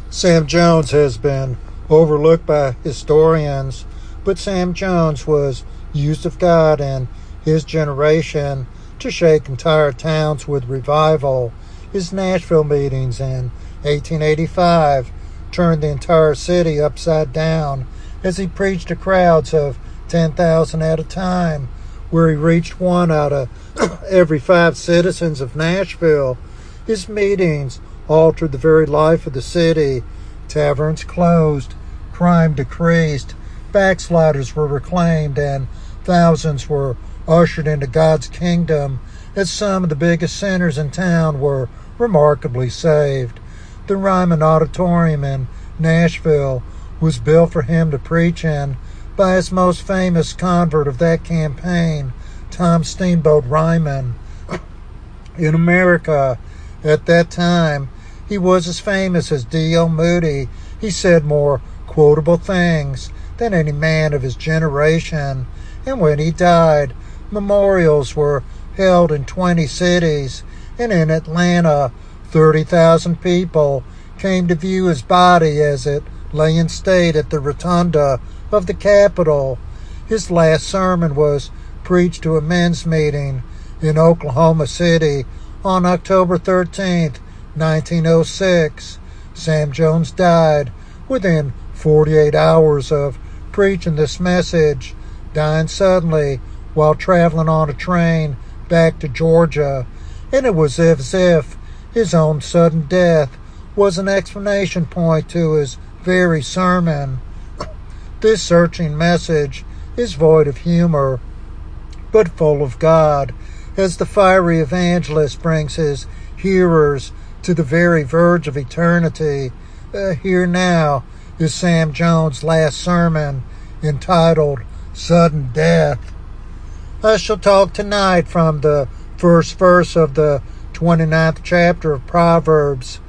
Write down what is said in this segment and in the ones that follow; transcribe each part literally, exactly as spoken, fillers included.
Sam Jones has been overlooked by historians, but Sam Jones was used of God in his generation to shake entire towns with revival. His Nashville meetings in eighteen eighty-five turned the entire city upside down as he preached to crowds of ten thousand at a time, where he reached one out of every five citizens of Nashville. His meetings altered the very life of the city. Taverns closed, crime decreased, backsliders were reclaimed, and thousands were ushered into God's kingdom as some of the biggest sinners in town were remarkably saved. The Ryman Auditorium in Nashville was built for him to preach in by his most famous convert of that campaign, Tom Steamboat Ryman. In America, at that time, he was as famous as D L Moody. He said more quotable things than any man of his generation. And when he died, memorials were held in twenty cities. And in Atlanta, thirty thousand people came to view his body as it lay in state at the rotunda of the Capitol. His last sermon was preached to a men's meeting in Oklahoma City on October thirteenth, nineteen oh six. Sam Jones died within forty-eight hours of preaching this message, dying suddenly while traveling on a train back to Georgia. And it was as if his own sudden death was an exclamation point to his very sermon. This searching message is void of humor, but full of God, as the fiery evangelist brings his hearers to the very verge of eternity. Uh, here now is Sam Jones' last sermon, entitled Sudden Death. I shall talk tonight from the first verse of the twenty-ninth chapter of Proverbs.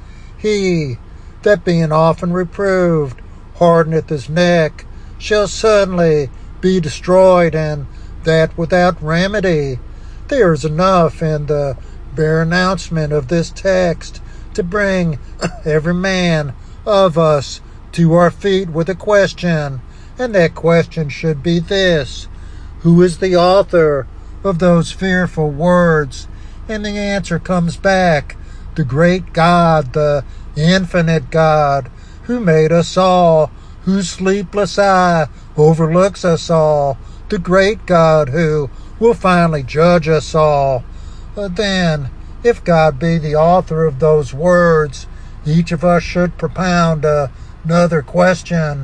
He that being often reproved hardeneth his neck shall suddenly be destroyed, and that without remedy. There is enough in the bare announcement of this text to bring every man of us to our feet with a question, and that question should be this: who is the author of those fearful words? And the answer comes back: the great God, the infinite God, who made us all, whose sleepless eye overlooks us all, the great God who will finally judge us all. Uh, then, if God be the author of those words, each of us should propound uh, another question.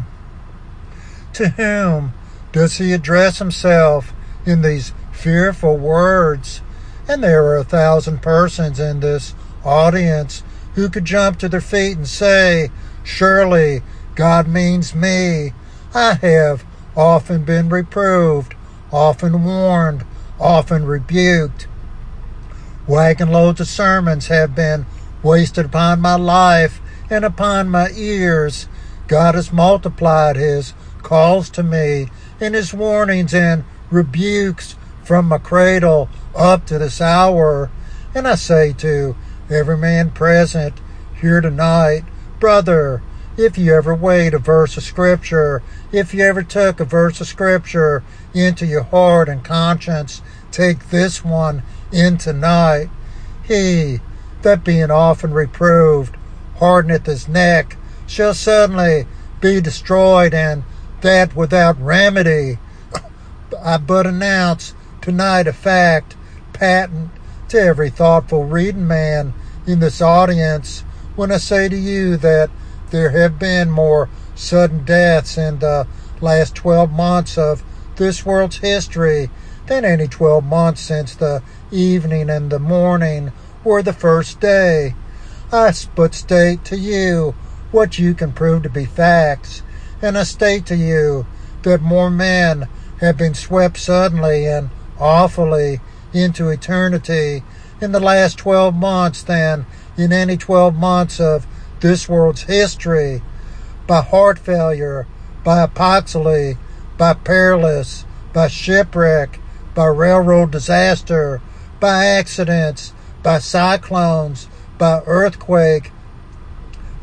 To whom does he address himself in these fearful words? And there are a thousand persons in this audience who could jump to their feet and say, surely God means me. I have often been reproved, often warned, often rebuked. Wagon loads of sermons have been wasted upon my life and upon my ears. God has multiplied his calls to me and his warnings and rebukes from my cradle up to this hour. And I say to every man present here tonight, brother, if you ever weighed a verse of Scripture, if you ever took a verse of Scripture into your heart and conscience, take this one in tonight. He that being often reproved hardeneth his neck shall suddenly be destroyed, and that without remedy. I but announce tonight a fact patent to every thoughtful reading man in this audience when I say to you that there have been more sudden deaths in the last twelve months of this world's history than any twelve months since the evening and the morning or the first day. I but state to you what you can prove to be facts, and I state to you that more men have been swept suddenly and awfully into eternity in the last twelve months than in any twelve months of this world's history, by heart failure, by apoxy, by perilous, by shipwreck, by railroad disaster, by accidents, by cyclones, by earthquake,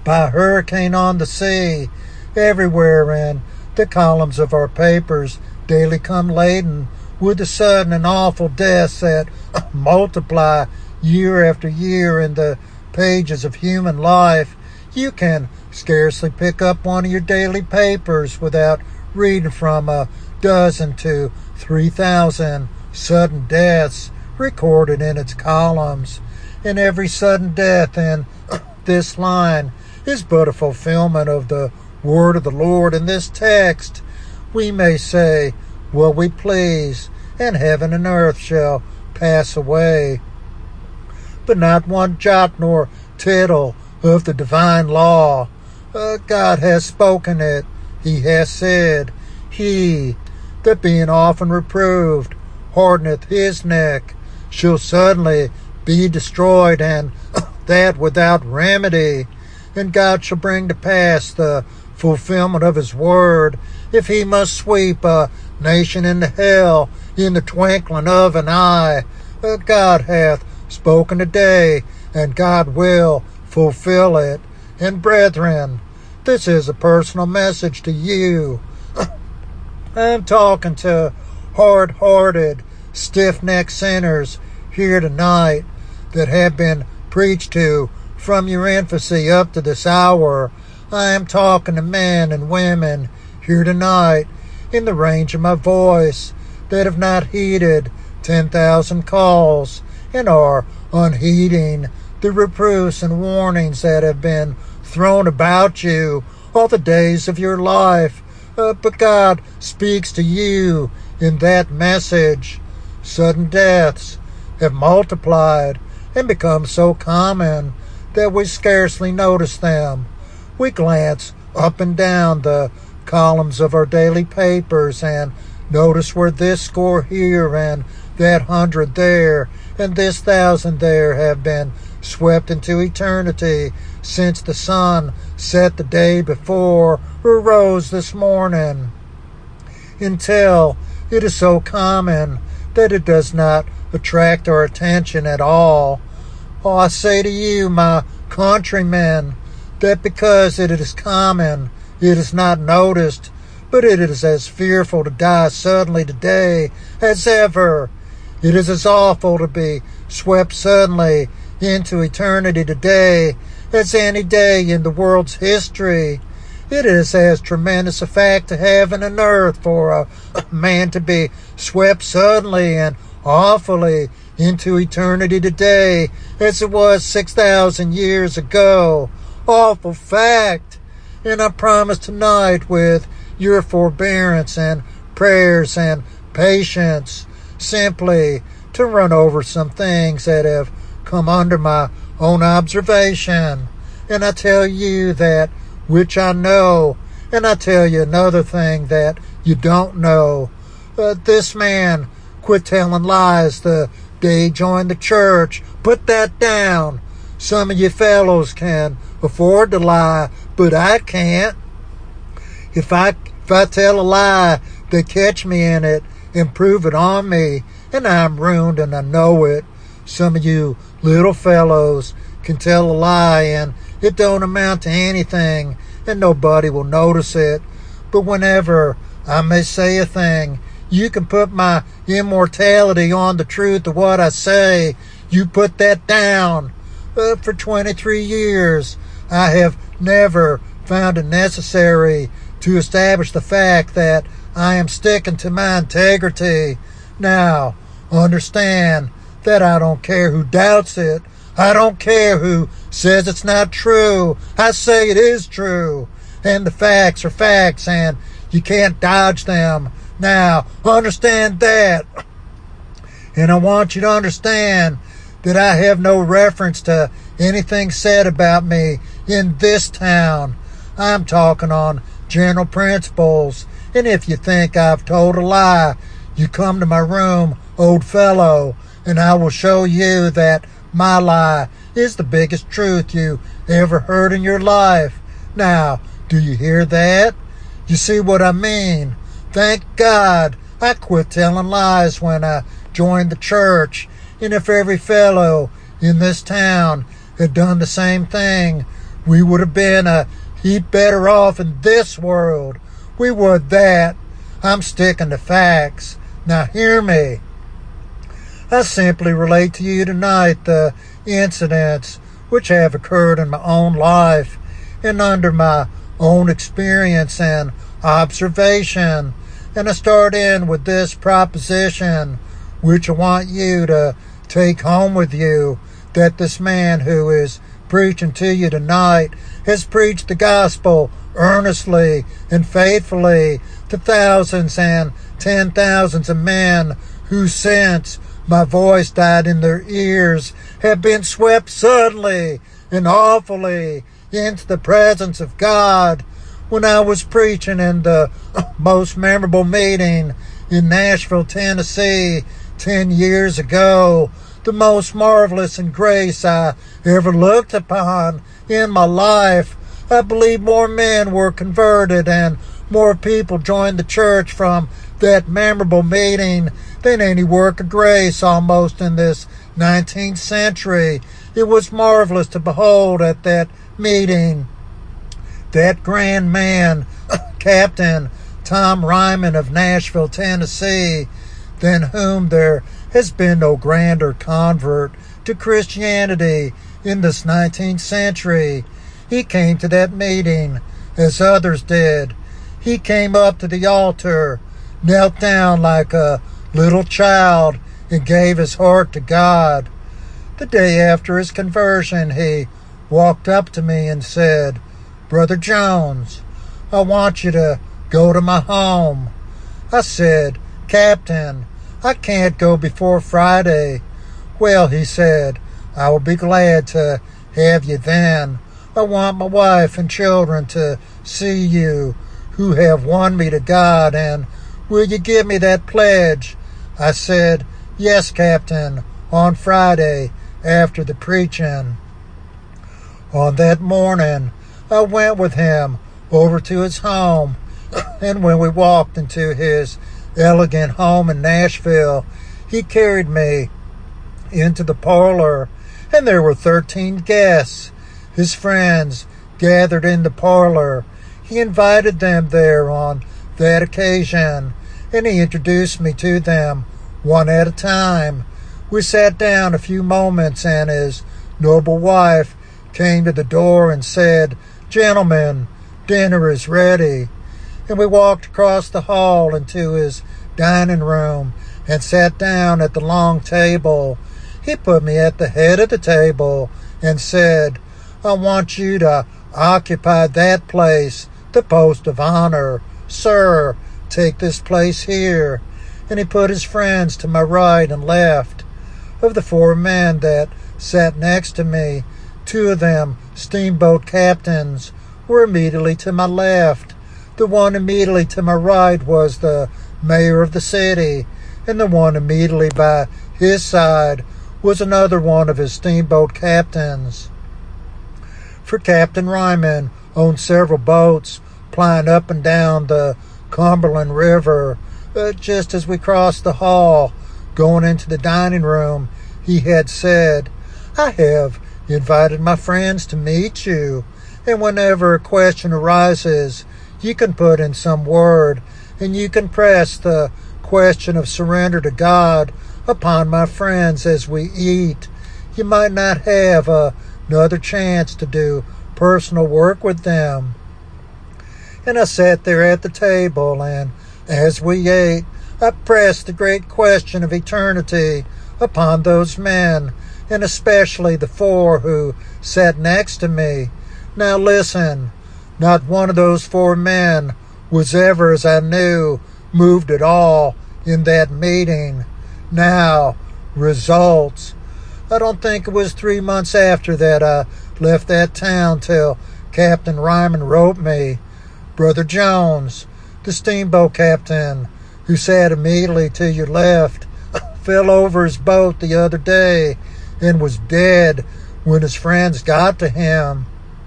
by a hurricane on the sea. Everywhere in the columns of our papers daily come laden with the sudden and awful deaths that multiply year after year in the pages of human life. You can scarcely pick up one of your daily papers without reading from a dozen to three thousand sudden deaths recorded in its columns. And every sudden death in this line is but a fulfillment of the word of the Lord in this text. We may say what we please, and heaven and earth shall pass away, but not one jot nor tittle of the divine law. Uh, God has spoken it. He has said, He that being often reproved hardeneth his neck shall suddenly be destroyed, and that without remedy. And God shall bring to pass the fulfillment of his word, if he must sweep a nation into hell in the twinkling of an eye. Uh, God hath spoken today, and God will fulfill it. And brethren, this is a personal message to you. I'm talking to hard-hearted, stiff-necked sinners here tonight that have been preached to from your infancy up to this hour. I am talking to men and women here tonight in the range of my voice that have not heeded ten thousand calls and are unheeding the reproofs and warnings that have been thrown about you all the days of your life. Uh, but God speaks to you in that message. Sudden deaths have multiplied and become so common that we scarcely notice them. We glance up and down the columns of our daily papers and notice where this score here and that hundred there and this thousand there have been swept into eternity since the sun set the day before or rose this morning, until it is so common that it does not attract our attention at all. Oh, I say to you, my countrymen, that because it is common, it is not noticed, but it is as fearful to die suddenly today as ever. It is as awful to be swept suddenly into eternity today as any day in the world's history. It is as tremendous a fact to heaven and earth for a man to be swept suddenly and awfully into eternity today as it was six thousand years ago. Awful fact. And I promise tonight, with your forbearance and prayers and patience, simply to run over some things that have come under my own observation. And I tell you that which I know, and I tell you another thing that you don't know. Uh, this man quit telling lies the day he joined the church. Put that down. Some of you fellows can afford to lie, but I can't. If I if I tell a lie, they catch me in it and prove it on me, and I'm ruined and I know it. Some of you little fellows can tell a lie and it don't amount to anything and nobody will notice it. But whenever I may say a thing, you can put my immortality on the truth of what I say. You put that down. Uh, for twenty-three years, I have never found it necessary to establish the fact that I am sticking to my integrity. Now, understand that I don't care who doubts it. I don't care who says it's not true. I say it is true. And the facts are facts, and you can't dodge them. Now, understand that. And I want you to understand that I have no reference to anything said about me in this town. I'm talking on general principles. And if you think I've told a lie, you come to my room, old fellow, and I will show you that my lie is the biggest truth you ever heard in your life. Now, do you hear that? You see what I mean? Thank God I quit telling lies when I joined the church. And if every fellow in this town had done the same thing, we would have been a heap better off in this world. We would that. I'm sticking to facts. Now hear me. I simply relate to you tonight the incidents which have occurred in my own life and under my own experience and observation. And I start in with this proposition, which I want you to take home with you, that this man who is preaching to you tonight has preached the gospel earnestly and faithfully to thousands and ten thousands of men who, since my voice died in their ears, have been swept suddenly and awfully into the presence of God. When I was preaching in the most memorable meeting in Nashville, Tennessee, ten years ago, the most marvelous in grace I ever looked upon in my life, I believe more men were converted and more people joined the church from that memorable meeting than any work of grace almost in this nineteenth century. It was marvelous to behold at that meeting that grand man, Captain Tom Ryman of Nashville, Tennessee, than whom there has been no grander convert to Christianity in this nineteenth century. He came to that meeting as others did. He came up to the altar, knelt down like a little child, and gave his heart to God. The day after his conversion, he walked up to me and said, "Brother Jones, I want you to go to my home." I said, "Captain, I can't go before Friday." "Well," he said, "I will be glad to have you then. I want my wife and children to see you, who have won me to God, and will you give me that pledge?" I said, "Yes, Captain, on Friday after the preaching." On that morning, I went with him over to his home, and when we walked into his elegant home in Nashville, he carried me into the parlor, and there were thirteen guests, his friends, gathered in the parlor. He invited them there on that occasion, and he introduced me to them one at a time. We sat down a few moments, and his noble wife came to the door and said, "Gentlemen, dinner is ready." And we walked across the hall into his dining room and sat down at the long table. He put me at the head of the table and said, "I want you to occupy that place, the post of honor. Sir, take this place here." And he put his friends to my right and left. Of the four men that sat next to me, two of them, steamboat captains, were immediately to my left. The one immediately to my right was the mayor of the city, and the one immediately by his side was another one of his steamboat captains. For Captain Ryman owned several boats plying up and down the Cumberland River. Uh, just as we crossed the hall, going into the dining room, he had said, "I have invited my friends to meet you, and whenever a question arises, you can put in some word, and you can press the question of surrender to God upon my friends as we eat. You might not have uh, another chance to do personal work with them." And I sat there at the table, and as we ate, I pressed the great question of eternity upon those men, and especially the four who sat next to me. Now listen, not one of those four men was ever, as I knew, moved at all in that meeting. Now, results. I don't think it was three months after that I left that town till Captain Ryman wrote me, "Brother Jones, the steamboat captain who sat immediately to your left fell over his boat the other day and was dead when his friends got to him."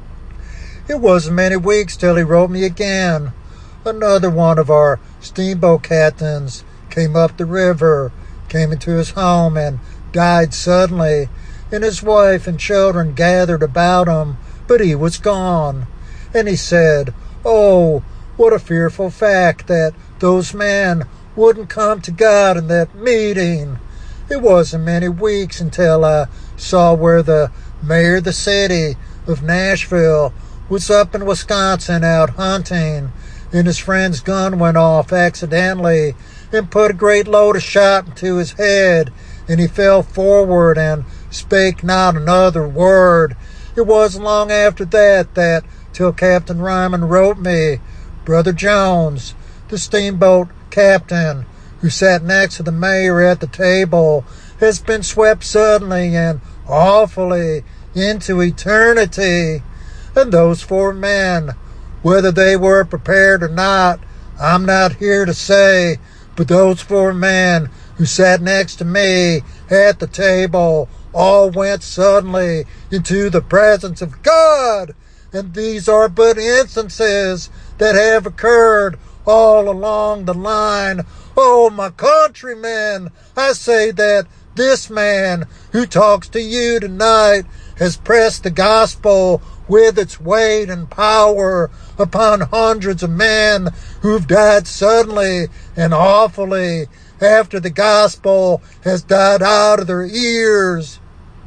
It wasn't many weeks till he wrote me again. Another one of our steamboat captains came up the river, came into his home, and died suddenly, and his wife and children gathered about him but he was gone. And he said, "Oh, what a fearful fact that those men wouldn't come to God in that meeting." It wasn't many weeks until I saw where the mayor of the city of Nashville was up in Wisconsin out hunting, and his friend's gun went off accidentally and put a great load of shot into his head, and he fell forward and spake not another word. It wasn't long after that that till Captain Ryman wrote me, "Brother Jones, the steamboat captain who sat next to the mayor at the table, has been swept suddenly and awfully into eternity." And those four men, whether they were prepared or not, I'm not here to say, but those four men who sat next to me at the table all went suddenly into the presence of God. And these are but instances that have occurred all along the line. Oh, my countrymen, I say that this man who talks to you tonight has pressed the gospel with its weight and power upon hundreds of men who've died suddenly and awfully after the gospel has died out of their ears.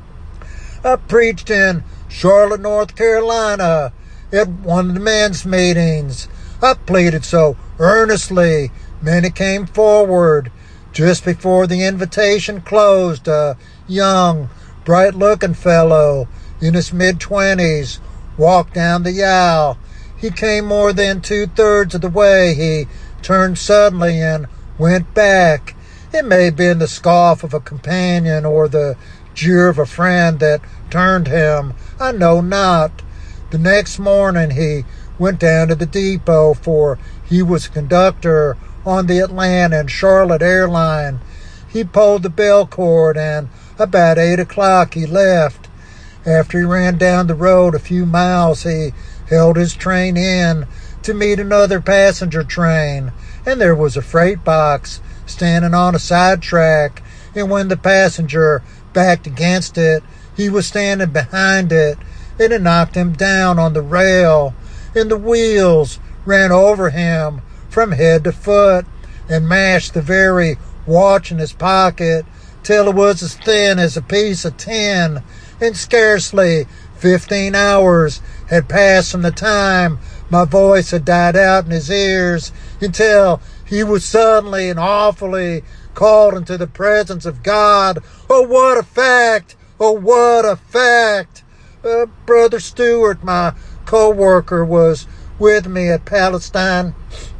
I preached in Charlotte, North Carolina at one of the men's meetings. I pleaded so earnestly, many came forward. Just before the invitation closed, a young, bright-looking fellow in his mid-twenties walked down the aisle. He came more than two-thirds of the way. He turned suddenly and went back. It may have been the scoff of a companion or the jeer of a friend that turned him. I know not. The next morning he went down to the depot, for he was a conductor on the Atlanta and Charlotte airline. He pulled the bell cord, and about eight o'clock he left. After he ran down the road a few miles, he held his train in to meet another passenger train, and there was a freight box standing on a side track, and when the passenger backed against it, he was standing behind it, and it knocked him down on the rail, and the wheels ran over him from head to foot and mashed the very watch in his pocket till it was as thin as a piece of tin, and scarcely fifteen hours had passed from the time my voice had died out in his ears until he was suddenly and awfully called into the presence of God. Oh, what a fact! Oh, what a fact! Uh, Brother Stewart, my co-worker, was with me at Palestine,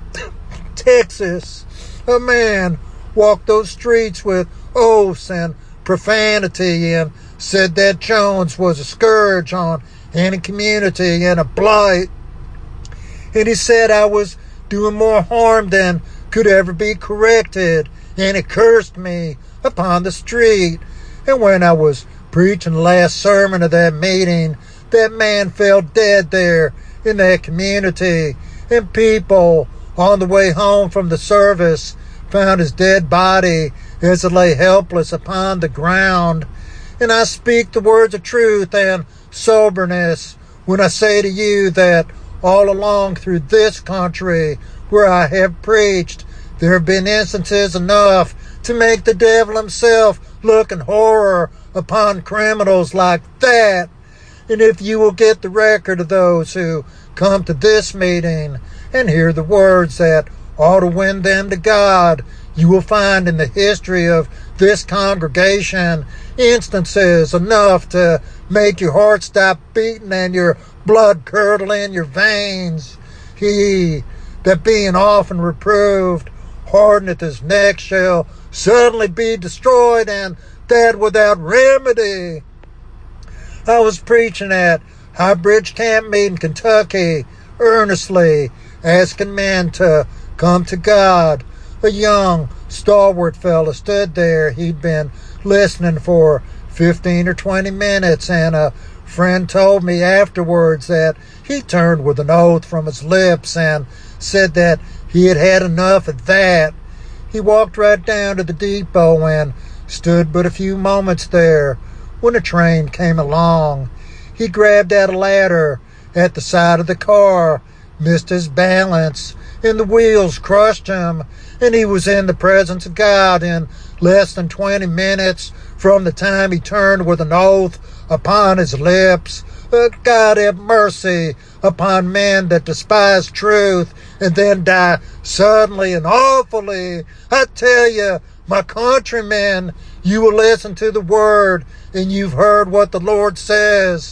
Texas. A man walked those streets with oaths and profanity and said that Jones was a scourge on any community and a blight. And he said I was doing more harm than could ever be corrected, and he cursed me upon the street. And when I was preaching the last sermon of that meeting, that man fell dead there in that community, and people on the way home from the service found his dead body as it lay helpless upon the ground. And I speak the words of truth and soberness when I say to you that all along through this country where I have preached, there have been instances enough to make the devil himself look in horror upon criminals like that. And if you will get the record of those who come to this meeting and hear the words that ought to win them to God, you will find in the history of this congregation instances enough to make your heart stop beating and your blood curdle in your veins. He that being often reproved hardeneth his neck shall suddenly be destroyed, and that without remedy. I was preaching at High Bridge Camp Meeting, Kentucky, earnestly asking men to come to God. A young, stalwart fellow stood there. He'd been listening for fifteen or twenty minutes, and a friend told me afterwards that he turned with an oath from his lips and said that he had had enough of that. He walked right down to the depot and stood but a few moments there when a train came along. He grabbed at a ladder at the side of the car, missed his balance, and the wheels crushed him, and he was in the presence of God in less than twenty minutes from the time he turned with an oath upon his lips. Uh, God have mercy upon men that despise truth and then die suddenly and awfully. I tell you, my countrymen, you will listen to the word, and you've heard what the Lord says.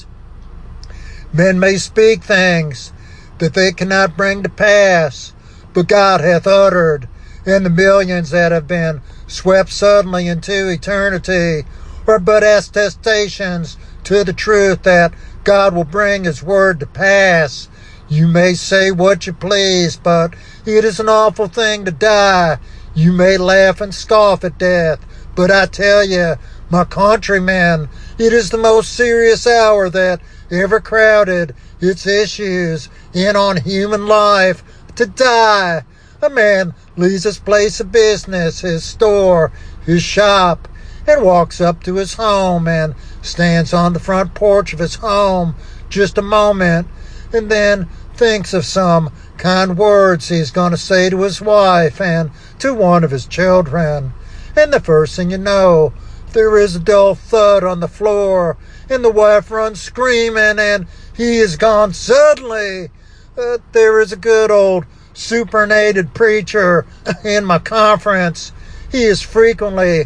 Men may speak things that they cannot bring to pass, but God hath uttered, and the millions that have been swept suddenly into eternity are but attestations to the truth that God will bring his word to pass. You may say what you please, but it is an awful thing to die. You may laugh and scoff at death, but I tell you, my countrymen, it is the most serious hour that ever crowded its issues in on human life. To die. A man leaves his place of business, his store, his shop, and walks up to his home and stands on the front porch of his home just a moment, and then thinks of some kind words he's going to say to his wife and to one of his children. And the first thing you know, there is a dull thud on the floor, and the wife runs screaming, and he is gone suddenly. Uh, there is a good old superannuated preacher in my conference. He is frequently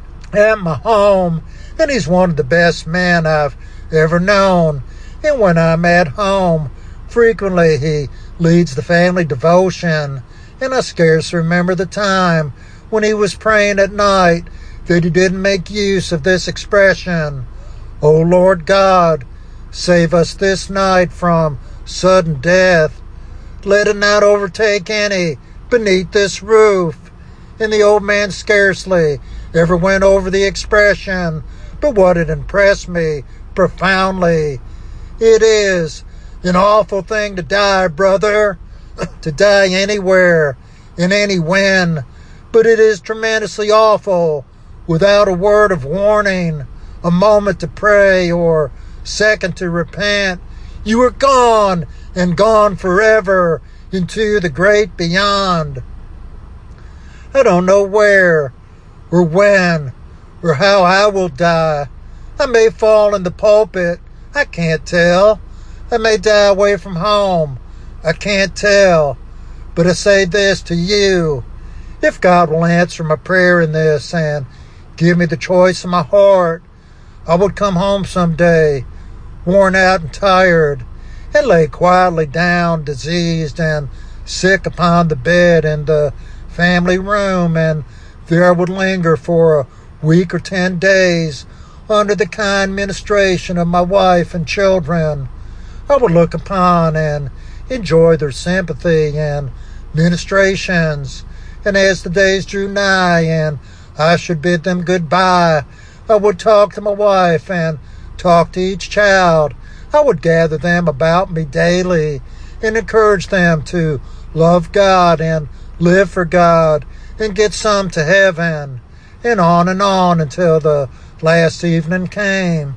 at my home, and he's one of the best men I've ever known. And when I'm at home, frequently he leads the family devotion, and I scarce remember the time when he was praying at night that he didn't make use of this expression, "O Lord God, save us this night from sudden death. Let it not overtake any beneath this roof." And the old man scarcely ever went over the expression, but what it impressed me profoundly, it is an awful thing to die, brother, to die anywhere, in any when, but it is tremendously awful without a word of warning, a moment to pray, or second to repent. You are gone, and gone forever, into the great beyond. I don't know where, or when, or how I will die. I may fall in the pulpit. I can't tell. I may die away from home. I can't tell. But I say this to you. If God will answer my prayer in this and give me the choice of my heart, I would come home someday, worn out and tired, and lay quietly down, diseased and sick upon the bed in the family room, and there I would linger for a week or ten days under the kind ministration of my wife and children. I would look upon and enjoy their sympathy and ministrations, and as the days drew nigh and I should bid them goodbye, I would talk to my wife and talk to each child. I would gather them about me daily and encourage them to love God and live for God and get some to heaven, and on and on until the last evening came.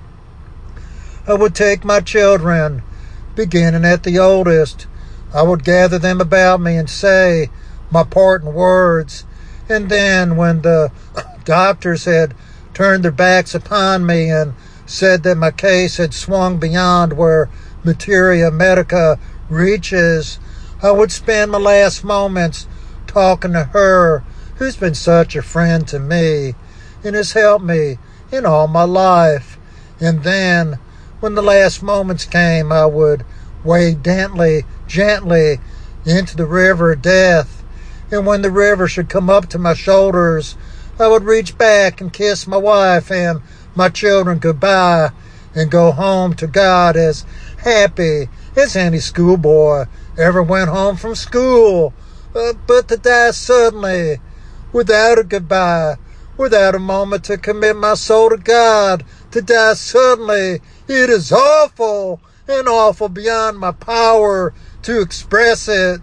I would take my children, beginning at the oldest. I would gather them about me and say my parting words, and then when the doctors had turned their backs upon me and said that my case had swung beyond where materia medica reaches, I would spend my last moments talking to her, who's been such a friend to me and has helped me in all my life. And then, when the last moments came, I would wade gently, gently into the river of death. And when the river should come up to my shoulders, I would reach back and kiss my wife and my children goodbye and go home to God as happy as any schoolboy ever went home from school. Uh, but to die suddenly, without a goodbye, without a moment to commit my soul to God, to die suddenly, it is awful, and awful beyond my power to express it.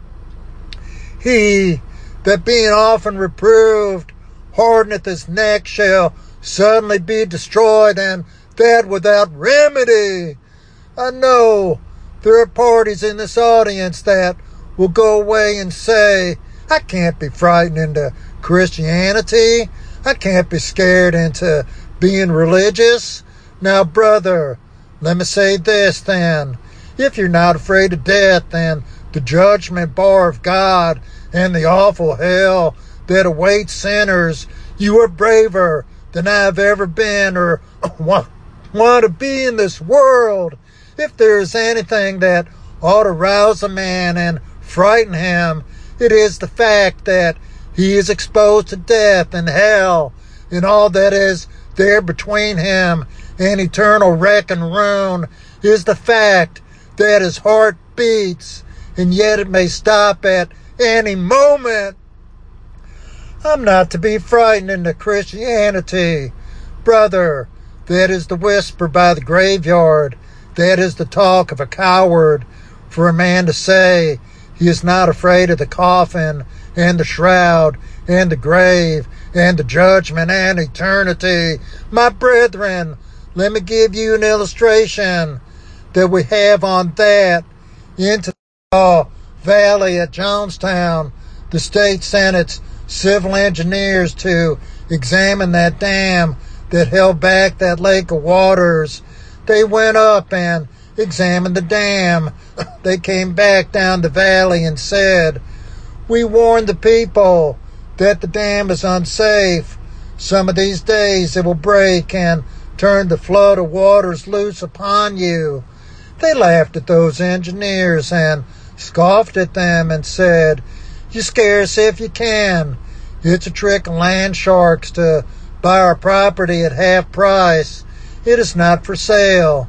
He that being often reproved hardeneth his neck shall suddenly be destroyed, and that without remedy. I know there are parties in this audience that will go away and say, I can't be frightened into Christianity. I can't be scared into being religious. Now, brother, let me say this then. If you're not afraid of death and the judgment bar of God and the awful hell that awaits sinners, you are braver than I've ever been or want, want to be in this world. If there is anything that ought to rouse a man and frighten him, it is the fact that he is exposed to death and hell and all that is there between him and eternal wreck and ruin is the fact that his heart beats and yet it may stop at any moment. I'm not to be frightened into Christianity. Brother, that is the whisper by the graveyard. That is the talk of a coward. For a man to say he is not afraid of the coffin and the shroud and the grave and the judgment and eternity. My brethren, let me give you an illustration that we have on that. Into the Valley at Jonestown, the state sent its civil engineers to examine that dam that held back that lake of waters. They went up and examined the dam. They came back down the valley and said, we warned the people that the dam is unsafe. Some of these days it will break and turn the flood of waters loose upon you. They laughed at those engineers and scoffed at them and said, you scare us if you can. It's a trick of land sharks to buy our property at half price. It is not for sale.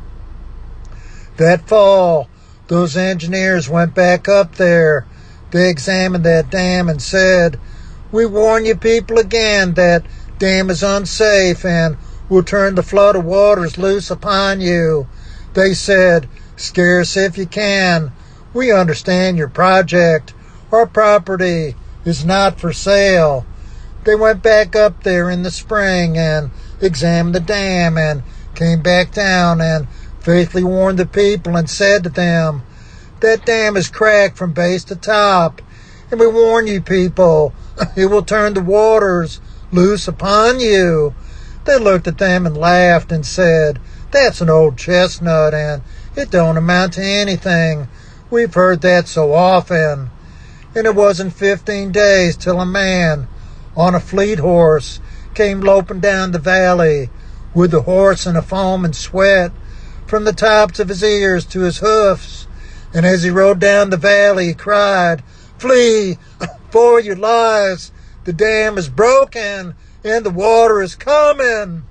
That fall, those engineers went back up there. They examined that dam and said, we warn you people again that dam is unsafe and will turn the flood of waters loose upon you. They said, scare us if you can. We understand your project. Our property is not for sale. They went back up there in the spring and examined the dam and came back down and faithfully warned the people and said to them, that dam is cracked from base to top, and we warn you people, it will turn the waters loose upon you. They looked at them and laughed and said, that's an old chestnut and it don't amount to anything. We've heard that so often. And it wasn't fifteen days till a man on a fleet horse came loping down the valley with the horse in a foam and sweat from the tops of his ears to his hoofs. And as he rode down the valley, he cried, flee for your lives. The dam is broken and the water is coming.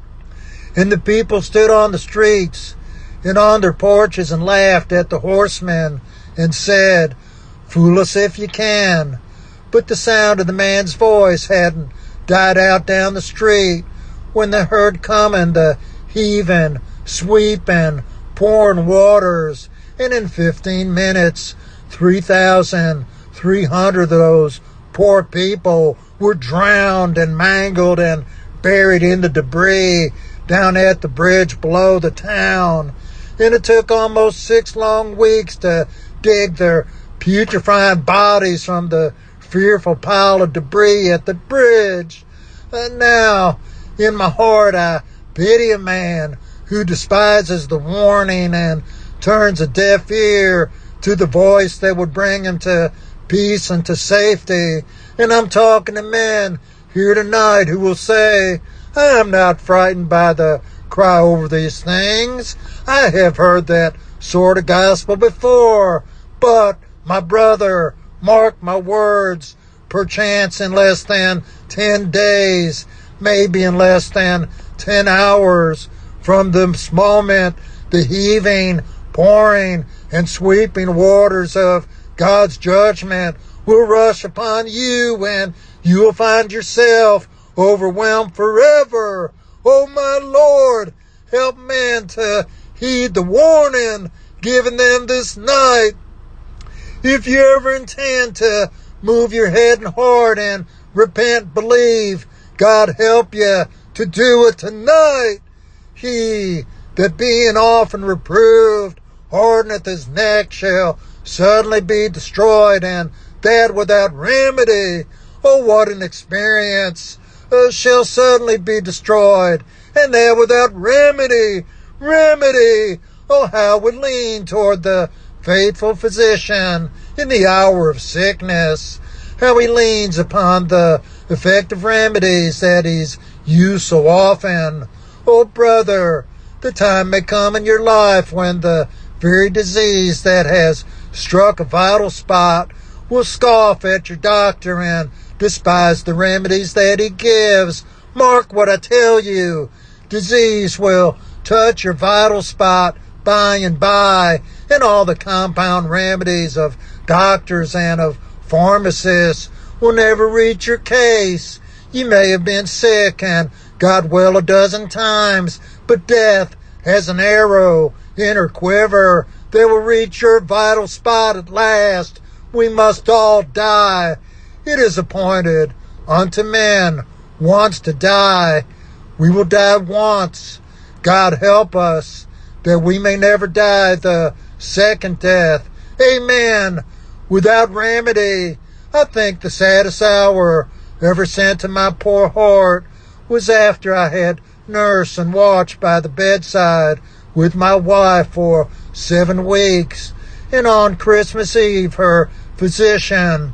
And the people stood on the streets and on their porches and laughed at the horsemen and said, fool us if you can. But the sound of the man's voice hadn't died out down the street when they heard coming the heaving, sweeping, pouring waters. And in fifteen minutes, three thousand three hundred of those poor people were drowned and mangled and buried in the debris down at the bridge below the town. And it took almost six long weeks to dig their putrefying bodies from the fearful pile of debris at the bridge. And now, in my heart, I pity a man who despises the warning and turns a deaf ear to the voice that would bring him to peace and to safety. And I'm talking to men here tonight who will say, I am not frightened by the cry over these things. I have heard that sort of gospel before. But, my brother, mark my words, perchance in less than ten days, maybe in less than ten hours, from this moment, the heaving, pouring, and sweeping waters of God's judgment will rush upon you, and you will find yourself overwhelmed forever. Oh, my Lord, help men to heed the warning given them this night. If you ever intend to move your head and heart and repent, believe, God help you to do it tonight. He that being often reproved, hardeneth his neck, shall suddenly be destroyed, and that without remedy. Oh, what an experience! Uh, shall suddenly be destroyed, and that without remedy. Remedy! Oh, how we lean toward the faithful physician in the hour of sickness. How he leans upon the effective remedies that he's used so often. Oh, brother, the time may come in your life when the very disease that has struck a vital spot will scoff at your doctor and despise the remedies that he gives. Mark what I tell you. Disease will touch your vital spot by and by, and all the compound remedies of doctors and of pharmacists will never reach your case. You may have been sick and got well a dozen times, but death has an arrow in her quiver that will reach your vital spot at last. We must all die. It is appointed unto men once to die. We will die once. God help us that we may never die the second death. Amen. Without remedy, I think the saddest hour ever sent to my poor heart was after I had nursed and watched by the bedside with my wife for seven weeks, and on Christmas Eve her physician,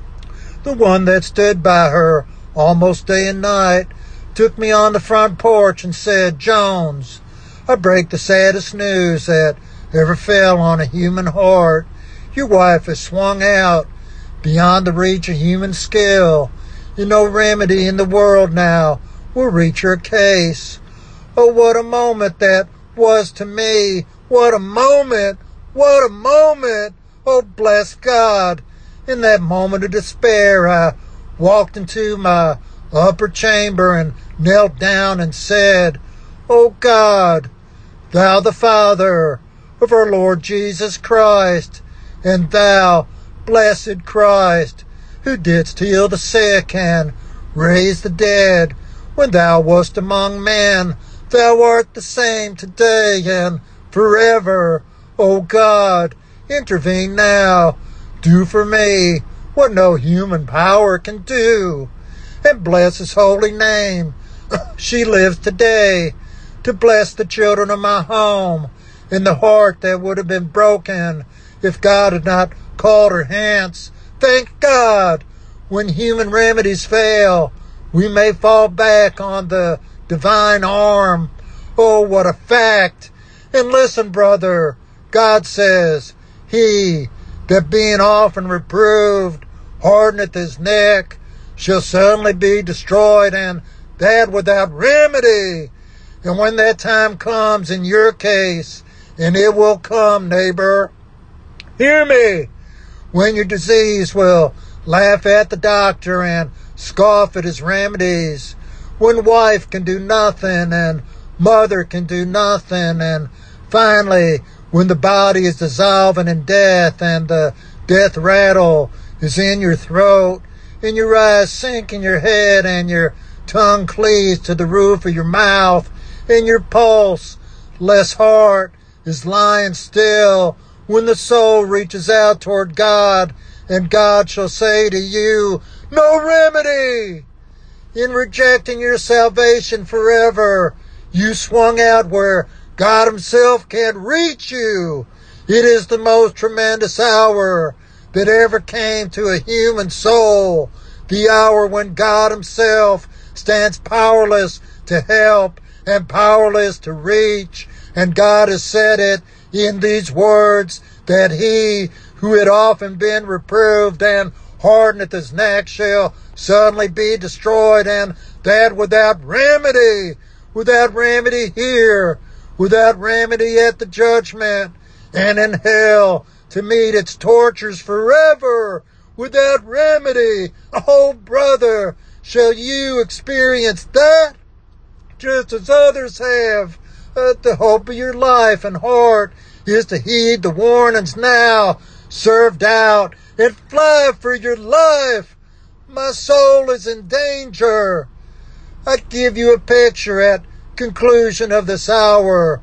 the one that stood by her almost day and night, took me on the front porch and said, "Jones, I break the saddest news that ever fell on a human heart. Your wife is swung out beyond the reach of human skill, and no remedy in the world now will reach her case." Oh, what a moment that was to me. What a moment. What a moment. Oh, bless God. In that moment of despair, I walked into my upper chamber and knelt down and said, "Oh God, thou the Father of our Lord Jesus Christ, and thou, blessed Christ, who didst heal the sick and raise the dead when thou wast among men, thou art the same today and forever. O God, intervene now. Do for me what no human power can do, and bless his holy name. She lives today to bless the children of my home, and the heart that would have been broken if God had not called her hence. Thank God, when human remedies fail, we may fall back on the divine arm. Oh, what a fact! And listen, brother, God says, "He that being often reproved hardeneth his neck shall suddenly be destroyed, and that without remedy." And when that time comes in your case, and it will come, neighbor, hear me, when your disease will laugh at the doctor and scoff at his remedies, when wife can do nothing and mother can do nothing, and finally when the body is dissolving in death and the death rattle is in your throat and your eyes sink in your head and your tongue cleaves to the roof of your mouth and your pulse, less heart, is lying still, when the soul reaches out toward God, and God shall say to you, "No remedy!" In rejecting your salvation forever, you swung out where God himself can't reach you. It is the most tremendous hour that ever came to a human soul, the hour when God himself stands powerless to help and powerless to reach. And God has said it in these words, that he who had often been reproved and hardeneth his neck shall suddenly be destroyed, and that without remedy, without remedy here, without remedy at the judgment, and in hell to meet its tortures forever, without remedy. Oh, brother, shall you experience that? Just as others have. Uh, the hope of your life and heart is to heed the warnings now served out and fly for your life. My soul is in danger. I give you a picture at conclusion of this hour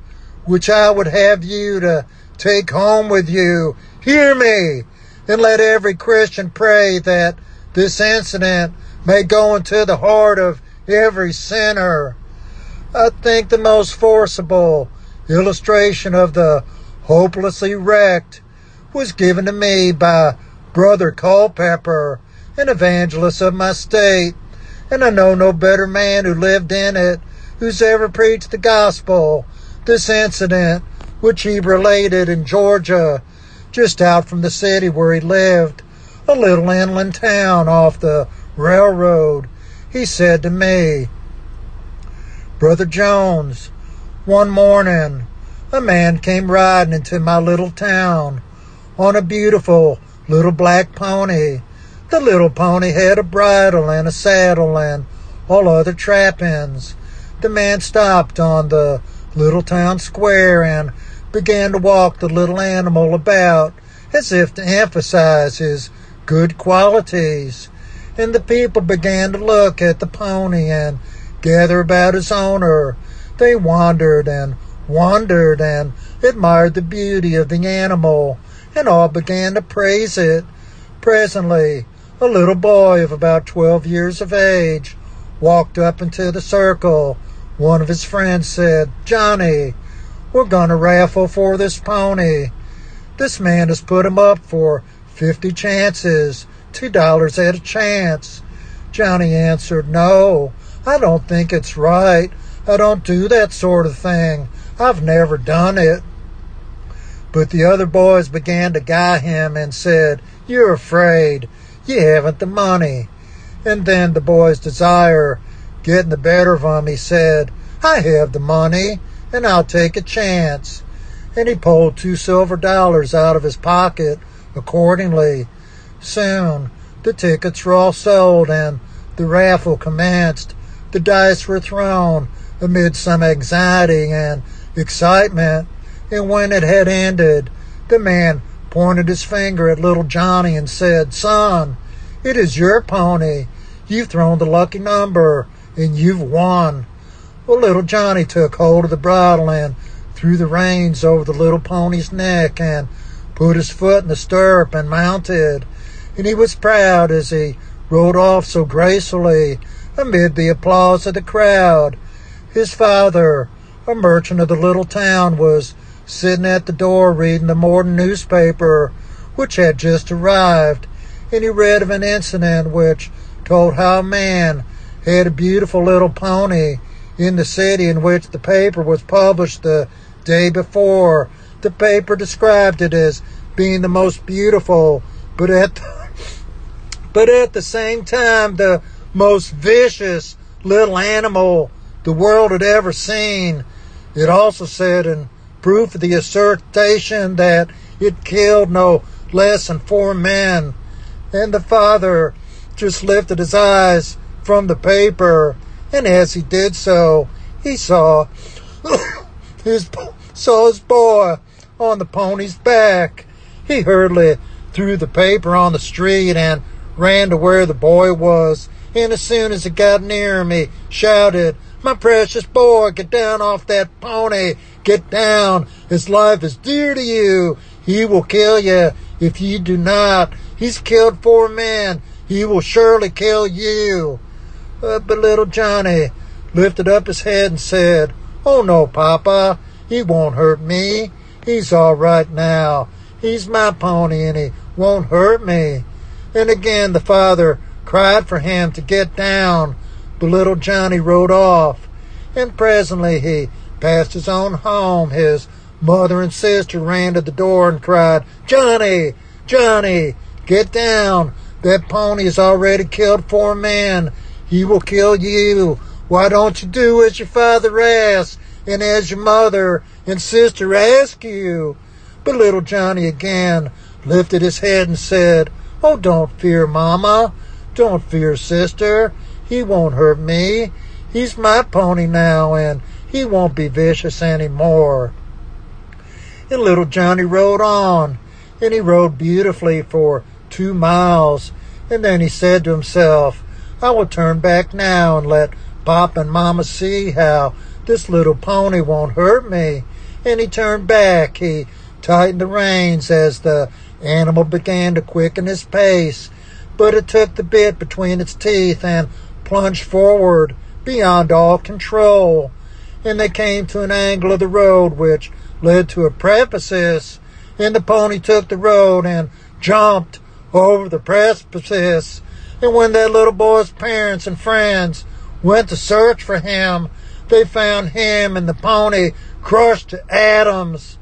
which I would have you to take home with you. Hear me, and let every Christian pray that this incident may go into the heart of every sinner. I think the most forcible illustration of the hopelessly wrecked was given to me by Brother Culpepper, an evangelist of my state, and I know no better man who lived in it, who's ever preached the gospel. This incident, which he related in Georgia, just out from the city where he lived, a little inland town off the railroad, he said to me, "Brother Jones, one morning a man came riding into my little town on a beautiful little black pony. The little pony had a bridle and a saddle and all other trappings. The man stopped on the little town square and began to walk the little animal about as if to emphasize his good qualities. And the people began to look at the pony and gather about his owner. They wondered and wondered and admired the beauty of the animal, and all began to praise it. Presently, a little boy of about twelve years of age walked up into the circle. One of his friends said, 'Johnny, we're going to raffle for this pony. This man has put him up for fifty chances, two dollars at a chance.' Johnny answered, 'No, I don't think it's right. I don't do that sort of thing. I've never done it.' But the other boys began to guy him and said, 'You're afraid. You haven't the money.' And then the boy's desire getting the better of him, he said, 'I have the money, and I'll take a chance.' And he pulled two silver dollars out of his pocket accordingly. Soon the tickets were all sold, and the raffle commenced. The dice were thrown amid some anxiety and excitement, and when it had ended, the man pointed his finger at little Johnny and said, 'Son, it is your pony. You've thrown the lucky number, and you've won.' Well, little Johnny took hold of the bridle and threw the reins over the little pony's neck and put his foot in the stirrup and mounted, and he was proud as he rode off so gracefully amid the applause of the crowd. His father, a merchant of the little town, was sitting at the door reading the morning newspaper, which had just arrived, and he read of an incident which told how a man had a beautiful little pony in the city in which the paper was published the day before. The paper described it as being the most beautiful, but at the, but at the same time the most vicious little animal the world had ever seen. It also said, in proof of the assertion, that it killed no less than four men. And the father just lifted his eyes from the paper, and as he did so, he saw his saw his boy on the pony's back. He hurriedly threw the paper on the street and ran to where the boy was, and as soon as he got near him, he shouted, "My precious boy, get down off that pony. Get down. His life is dear to you. He will kill you if you do not. He's killed four men. He will surely kill you." Uh, but little Johnny lifted up his head and said, "Oh, no, Papa. He won't hurt me. He's all right now. He's my pony, and he won't hurt me." And again the father cried for him to get down, but little Johnny rode off, and presently he passed his own home. His mother and sister ran to the door and cried, "Johnny, Johnny, get down. That pony has already killed four men. He will kill you. Why don't you do as your father asks and as your mother and sister ask you?" But little Johnny again lifted his head and said, "Oh, don't fear, Mama. Don't fear, sister. He won't hurt me. He's my pony now, and he won't be vicious any more." And little Johnny rode on, and he rode beautifully for two miles, and then he said to himself, "I will turn back now and let Papa and Mama see how this little pony won't hurt me." and he turned back. He tightened the reins as the animal began to quicken his pace, but it took the bit between its teeth and plunged forward beyond all control. And they came to an angle of the road which led to a precipice, and the pony took the road and jumped over the precipice. And when that little boy's parents and friends went to search for him, they found him and the pony crushed to atoms.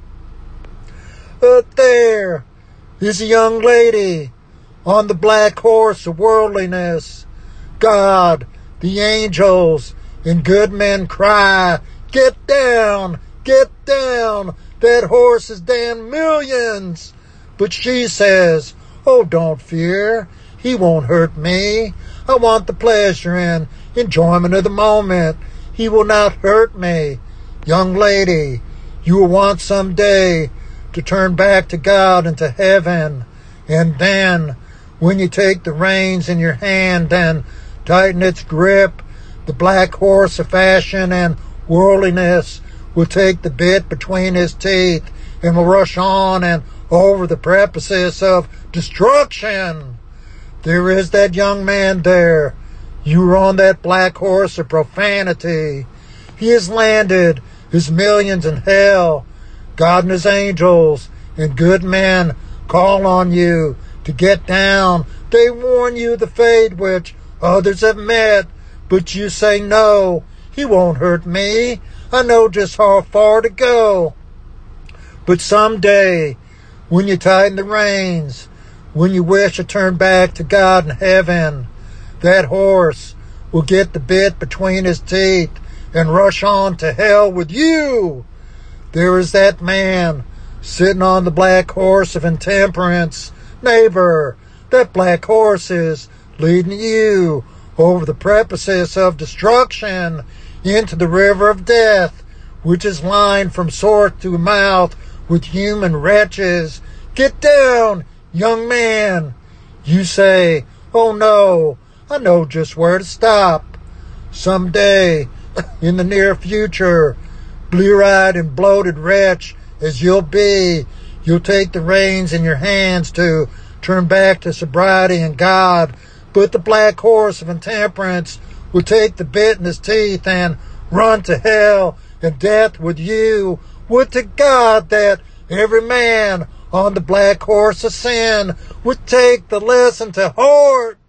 But there is a young lady on the black horse of worldliness. God, the angels, and good men cry, "Get down! Get down! That horse is damned millions!" But she says, "Oh, don't fear. He won't hurt me. I want the pleasure and enjoyment of the moment. He will not hurt me." Young lady, you will want some day to turn back to God and to heaven. And then, when you take the reins in your hand and tighten its grip, the black horse of fashion and worldliness will take the bit between his teeth and will rush on and over the precipice of destruction. There is that young man there. You are on that black horse of profanity. He has landed his millions in hell. God and his angels and good men call on you to get down. They warn you the fate which others have met, but you say, "No, he won't hurt me. I know just how far to go." But someday, when you tighten the reins, when you wish to turn back to God in heaven, that horse will get the bit between his teeth and rush on to hell with you. There is that man sitting on the black horse of intemperance. Neighbor, that black horse is leading you over the precipice of destruction into the river of death, which is lined from source to mouth with human wretches. Get down, young man. You say, "Oh no, I know just where to stop." Someday, in the near future, blear-eyed and bloated wretch as you'll be, you'll take the reins in your hands to turn back to sobriety and God, but the black horse of intemperance will take the bit in his teeth and run to hell and death with you. Would to God that every man on the black horse of sin would take the lesson to heart.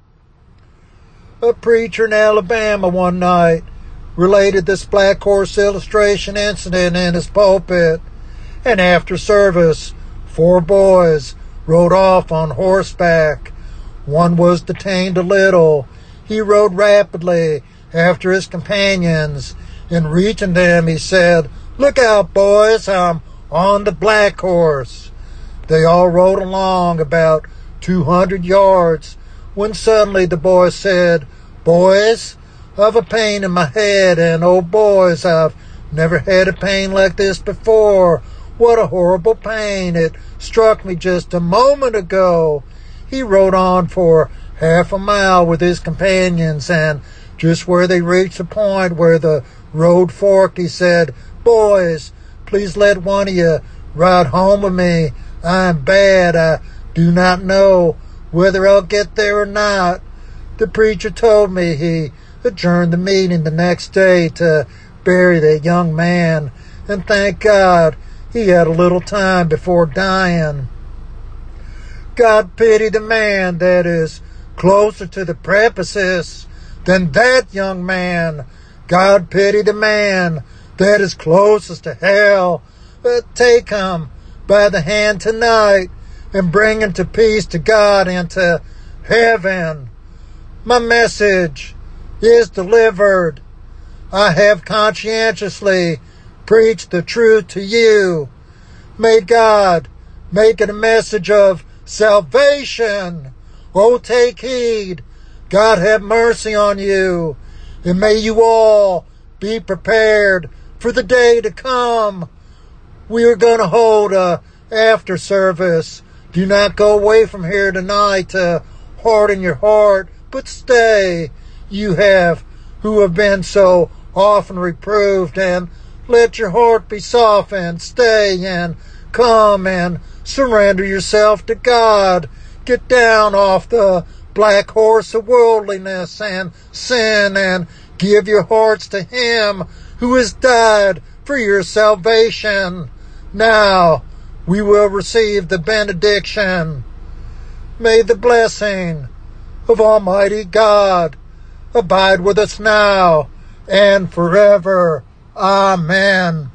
A preacher in Alabama one night related this black horse illustration incident in his pulpit, and after service, four boys rode off on horseback. One was detained a little. He rode rapidly after his companions, and reaching them, he said, "Look out, boys, I'm on the black horse." They all rode along about two hundred yards, when suddenly the boy said, "Boys, I've a pain in my head, and oh boys, I've never had a pain like this before. What a horrible pain. It struck me just a moment ago." He rode on for half a mile with his companions, and just where they reached the point where the road forked, he said, "Boys, please let one of you ride home with me. I'm bad. I do not know whether I'll get there or not." The preacher told me he adjourned the meeting the next day to bury that young man, and thank God he had a little time before dying. God pity the man that is closer to the precipice than that young man. God pity the man that is closest to hell. But take him by the hand tonight and bring him to peace, to God, and to heaven. My message is delivered. I have conscientiously preached the truth to you. May God make it a message of salvation. Oh, take heed. God have mercy on you. And may you all be prepared for the day to come. We are going to hold a after service. Do not go away from here tonight to harden your heart, but stay. You have who have been so often reproved, and Let your heart be softened, stay and come and surrender yourself to God. Get down off the black horse of worldliness and sin and give your hearts to Him who has died for your salvation. Now we will receive the benediction. May the blessing of Almighty God abide with us now and forever. Amen.